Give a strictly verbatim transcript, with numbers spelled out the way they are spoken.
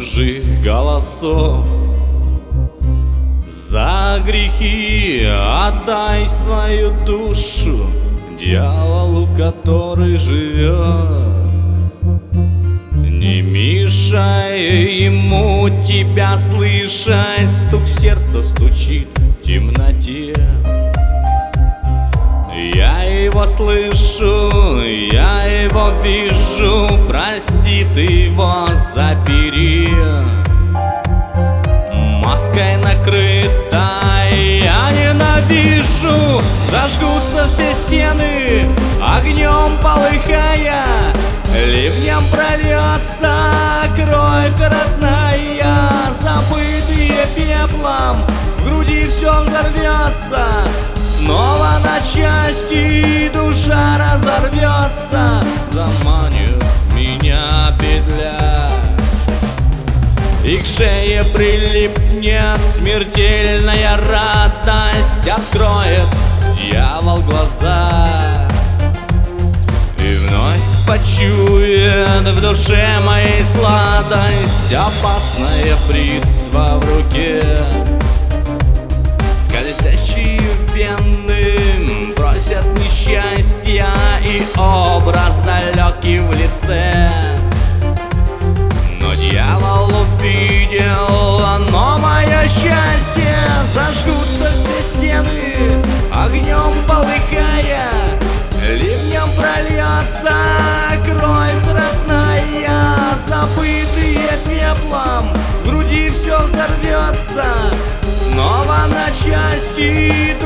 чужих голосов. За грехи отдай свою душу дьяволу, который живет. Не мешай ему тебя слышать, стук сердца стучит в темноте. Я его слышу, я его вижу, прости, ты его забери. Маской накрыта, я ненавижу, зажгутся все стены, огнем полыхая, ливнем прольется кровь родная. Забытые пеплом, в груди все взорвется, снова на части душа разорвется. Заманит меня петля, и к шее прилипнет смертельная радость. Откроет дьявол глаза и вновь почует в душе моей сладость. Опасная бритва в руке, скользящие вены просят несчастья, и образ далекий в лице. Но дьявол увидел, оно мое счастье. Зажгутся все стены, огнем полыхая, ливнем прольется кровь родная. Забытые пеплом, в груди все взорвется, снова на части